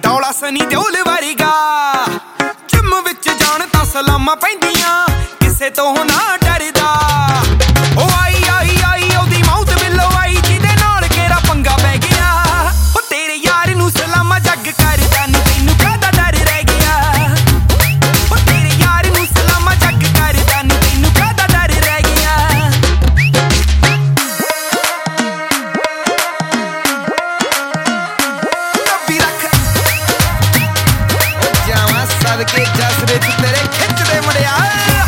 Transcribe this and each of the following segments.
ਡੌਲਾ ਸਨੀ ਦਿਓਲ ਵਰਗਾ ਜਿੰਮ ਵਿੱਚ ਜਾਣ ਤਾਂ ਸਲਾਮਾਂ ਪੈਂਦੀਆਂ ਕਿਸੇ ਤੋਂ ਨਾ ਡਰਦਾ ਉਹ ਆਈ ਆਈ ਆਈ ਉਹਦੀ ਮੌਤ ਮਿਲੋ ਆਈ ਜਿਹਦੇ ਨਾਲ ਕਿਹੜਾ ਪੰਗਾ ਪੈ ਗਿਆ ਉਹ ਤੇਰੇ ਯਾਰ ਨੂੰ ਸਲਾਮਾਂ ਜੱਗ ਕਰਦਾ ਨੀ ਤੈਨੂੰ ਕਾਹਦਾ ਡਰ ਰਹਿ ਗਿਆ ਉਹ ਤੇਰੇ ਯਾਰ ਨੂੰ ਸਲਾਮਾਂ ਜੱਗ ਕਰਦਾ ਨੀ ਤੈਨੂੰ ਕਾਹਦਾ ਡਰ ਰਹਿ ਗਿਆ ਨੱਬੀ ਰੱਖ ਉਹ ਜਾਵਾਂ ਸਦਕੇ ਜਸ ਵਿੱਚ ਤੇਰੇ ਖਿੱਚਦੇ ਮੁੜਿਆ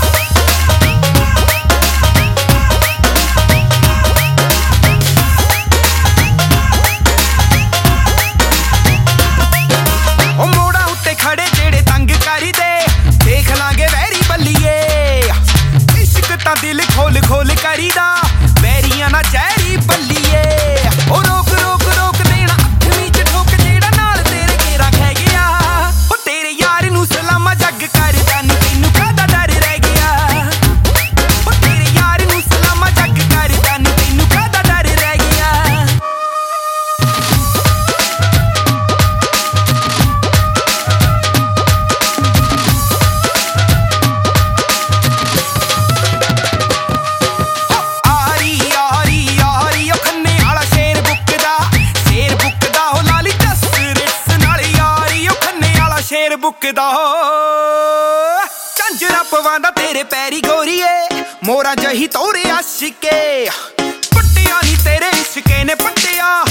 ਖੜੇ ਜਿਹੜੇ ਤੰਗ ਕਰੀਦੇ ਦੇਖ ਲਾਂਗੇ ਵੈਰੀ ਬੱਲੀਏ ਇਸ਼ਕ ਤਾਂ ਦਿਲ ਖੋਲ ਖੋਲ ਕਰੀਦਾ ਵੈਰੀਆਂ ਨਾ ਜ਼ਹਿਰੀ ਬੱਲੀਏ ਉਹ ਰੋਕ ਰੋਕ ਰੋਕ ਦੇਣਾ ਅੱਖੀਂ ਚ ਠੋਕ ਜਿਹੜਾ ਨਾਲ ਤੇਰੇ ਘੇਰਾ ਖਹਿ ਗਿਆ ਉਹ ਤੇਰੇ ਯਾਰ ਨੂੰ ਸਲਾਮਾਂ ਜੱਗ ਕਰਦਾ ਨੀ ਤੈਨੂੰ ਕਾਹਦਾ ਡਰ ਰਹਿ ਗਿਆ ਉਹ ਤੇਰੇ ਯਾਰ ਨੂੰ ਸਲਾਮਾਂ ਜੱਗ ਕਰਦਾ ਨੀ ਤੈਨੂੰ ਕਾਹਦਾ ਡਰ ਰਹਿ ਗਿਆ ਸ਼ੇਰ ਬੁੱਕਦਾ ਝਾਂਜਰਾ ਪਵਾਂਦਾ ਤੇਰੇ ਪੈਰੀ ਗੋਰੀਏ ਮੋਰਾ ਜਹੀ ਤੋਰੇ ਆਸ਼ਿਕੇ ਪੱਟਿਆ ਨੀ ਤੇਰੇ ਇਸ਼ਕੇ ਨੇ ਪੱਟਿਆ